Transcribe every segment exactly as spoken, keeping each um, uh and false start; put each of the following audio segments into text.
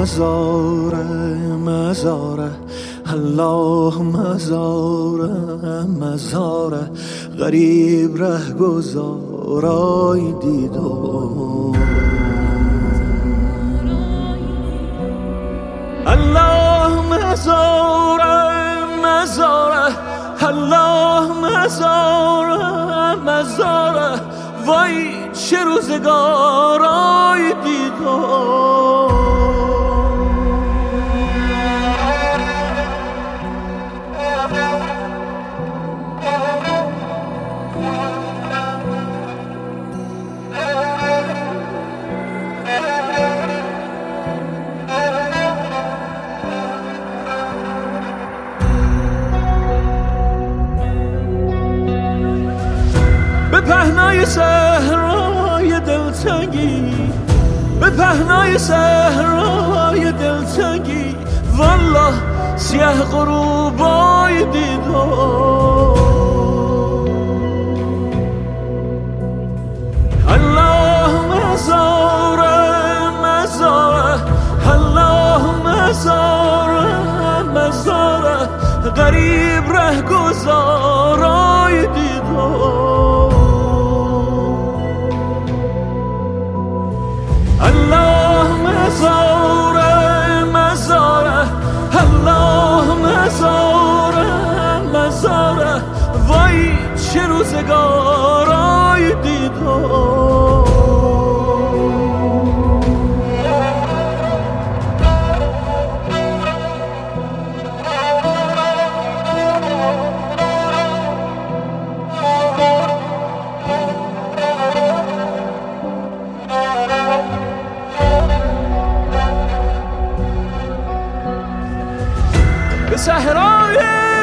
مزاره مزاره الله مزاره مزاره غریب ره گذارای دیدم الله مزاره مزاره الله مزاره مزاره وای چه روزگارای دیدم به پهنای صحرای دلتنگی به پهنای صحرای دلتنگی والله سیاه غروبای دیدم الله مزاره مزاره الله مزاره مزاره غریب ره گذارای دیدم الله مزاره مزاره الله مزاره مزاره وای چه روزگارای دیدم به صحرای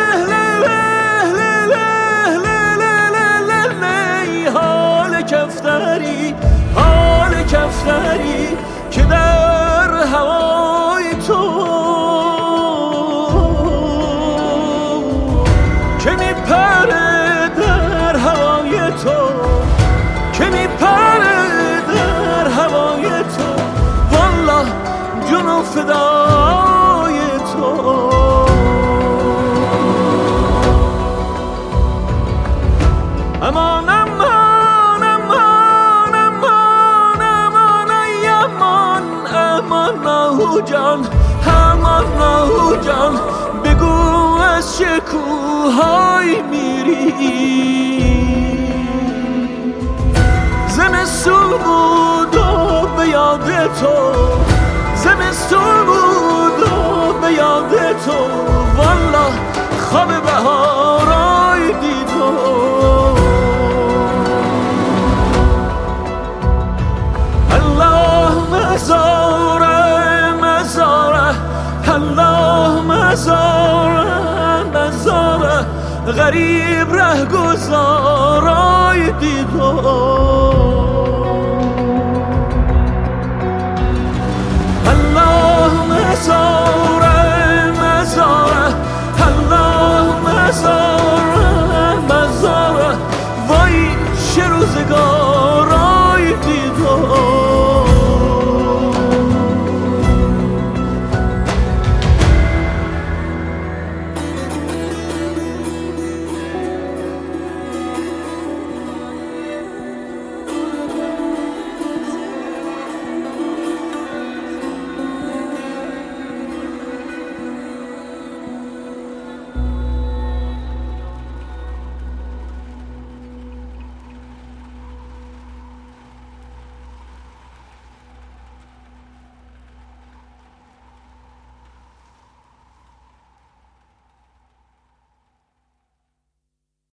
حال کفتری حال کفتری که در هوای تو که میپره در هوای تو که میپره در هوای تو والله جنو فدای تو امان امان امان امان امان ای امان امان نهو جان امان نهو جان بگو از چه کوهای میری زمستون بود و به یاد تو زمستون بود و به یاد تو والله خواب بهارای دیدم مزاره مزاره الله مزاره مزاره غریب ره گذارای دیدم